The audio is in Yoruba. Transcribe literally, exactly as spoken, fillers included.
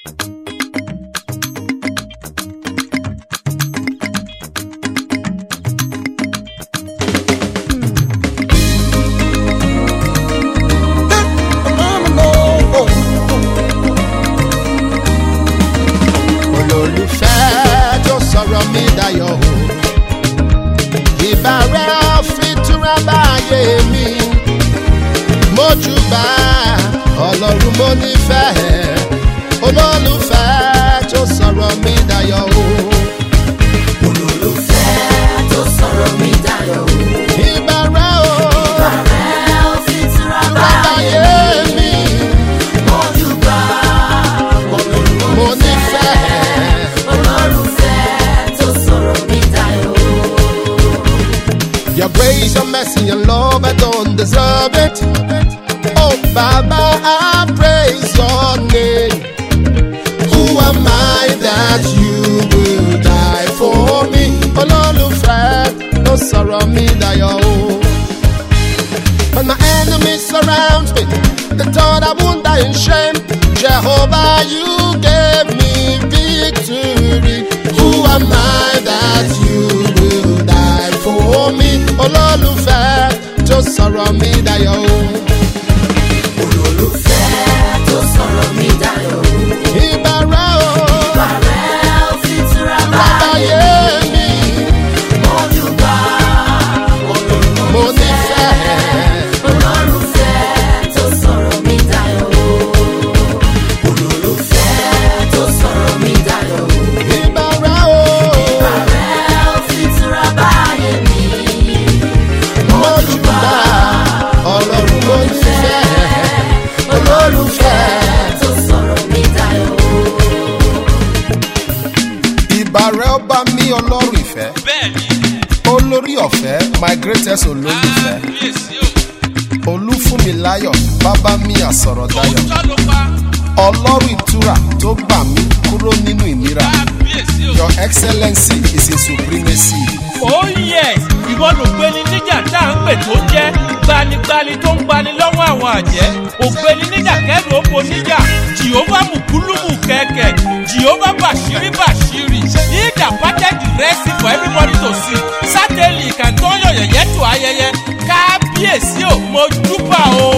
Ọlọ́run mo nífẹ̀ẹ́ olólùfẹ́ tó sọ̀rọ̀ mi dayọ̀ o. Olólùfẹ́ tó sọ̀rọ̀ mi dayọ̀ o. Ìbà rẹ o. Ìbà rẹ ó fi túra báyé mi. Mo júbà olólùfẹ́. Mo nífẹ̀ẹ́ olólùfẹ́ tó sọ̀rọ̀ mi dayọ̀ o. Your grace, your mercy, your love, I don't deserve it. Oh, Baba, I praise your name. Who am I that you will die for me? Olólùfẹ́ ló sọ̀rọ̀ mi dayọ̀ o. When my enemies surround me, they thought I won't die in shame. Jehovah, you gave me victory. Who am I that you will die for me? Olólùfẹ́ tó sọ̀rọ̀ mi dayọ̀ o. Olólùfẹ́ tó sọ̀rọ̀ mi dayọ̀ o. Ìbà rẹ o. Ìbà rẹ ó fi túra Báyé báyé mi. Mo júbà Mo olólùfẹ́. nífẹ̀ẹ́ Olólùfẹ́ tó sọ̀rọ̀ mi dayọ̀ o. Olólùfẹ́ tó sọ̀rọ̀ mi dayọ̀ o. ìbà rẹ o. Ìbà rẹ ó fi túra báyé mi. Mo júbà Ọlọ́run mo nífẹ̀ẹ́ olólùfẹ́. tó sọ̀rọ̀ mi dayọ̀ o. Ìbà rẹ ọba mi Ọlọ́run ìfẹ́. Bẹ́ẹ̀ni, Olórí ọ̀fẹ́ my greatest olólùfẹ́. kábíyèsí o, Olúfúnmiláyọ̀ bàbá mi àsọ̀rọ̀dayọ̀. òótọ́ ló pa, Ọlọ́run ìtura tó gbà mí kúrò nínú ìnira. kábíyèsí o. Your excellency is in supremacy. Oh yes, ìwọ ló gbéni níjà tá à ń pè tó jẹ́ gbanigbani tó ń gbani lọ́wọ́ àwọn àjẹ́ ògbéni níjà kẹ́rù oko níjà Jehovah mùkúlùmù kẹ̀kẹ́ Jehovah bàṣírí bàṣírí he that parted the Red Sea for everybody to see sátẹ́lì kàntọ́yọ̀ yẹ̀yẹ́ tó ayẹyẹ kábíyèsí o mo júbà o.